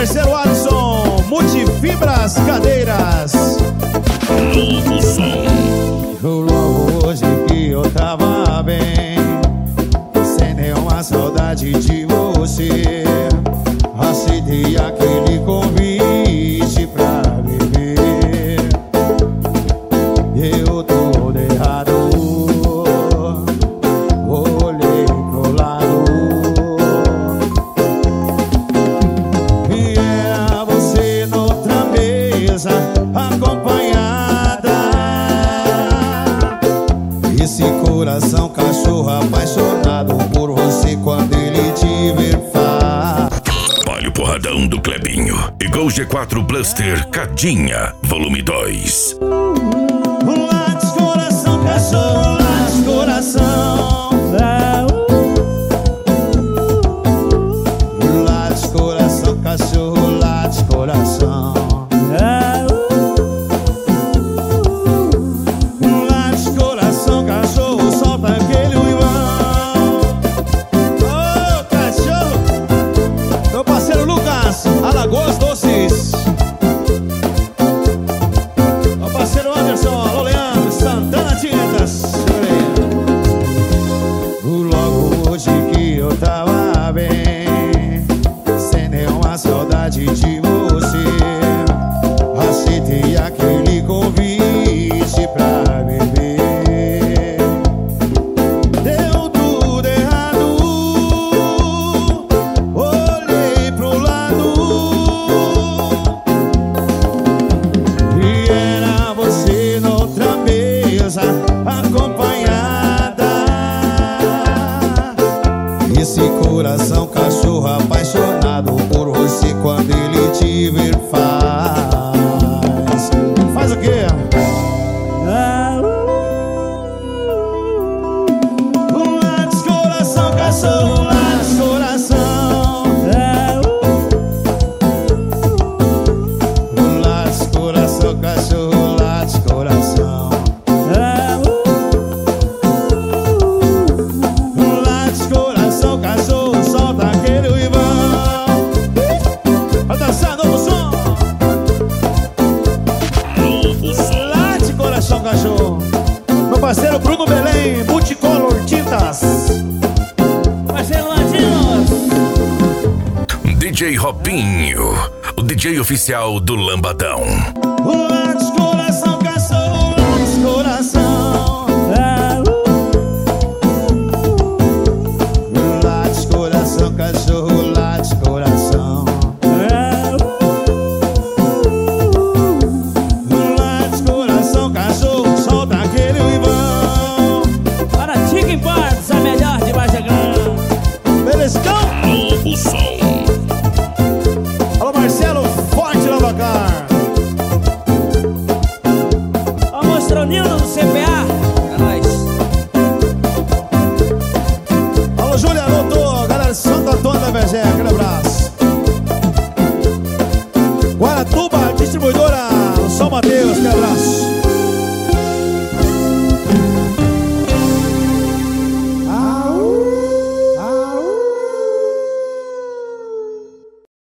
parceiro Alisson, Multifibras Cadeiras. Novo som. Logo hoje que eu tava bem, sem nenhuma saudade de você, aceitei aquele convite pra beber. Eu tô errado, olhei pro lado e era você noutra mesa, acompanhada. Esse coração cachorro apaixonado por você, quando ele te ver faz. Olha o porradão do Clebinho e Gol G4 Blaster Cadinha, volume 2. Late coração, cachorro, late coração. Late coração, cachorro, late coração. Late coração, cachorro, solta aquele uivão. Ô, cachorro, meu parceiro Lucas, Alagoas Doces. Meu parceiro Anderson, alô Leandro, Santana Tintas. Logo hoje que eu tava bem, sem nenhuma saudade de você, aceitei aquele convite pra beber. Deu tudo errado, olhei pro lado e era você noutra mesa, acompanhada. Esse coração cachorro apaixonado por você, quando ele te ver faz. Faz o quê? Late coração, cachorro, late coração. Late coração, cachorro, late coração. Late coração, cachorro, solta aquele uivão. Vai dançar, novo som. Novo som. Late coração, cachorro. Meu parceiro Bruno Belém, Multicolor Tintas. Parceiro Latinos. DJ Robinho, o DJ oficial do Lambadão. Late coração, cachorro, late coração. Late coração, cachorro, late coração. Late coração, cachorro, solta aquele uivão. Para Chicken Parts, a melhor de Vargem Grande. Beliscão. Novo som. Alô Marcelo, forte Lavacar. Ó, Mostronildo do CPA. É nóis. Alô Júlia, alô tô, galera de Santo Antônio da Vergé, aquele abraço. Guaratuba, distribuidora São Mateus, aquele abraço.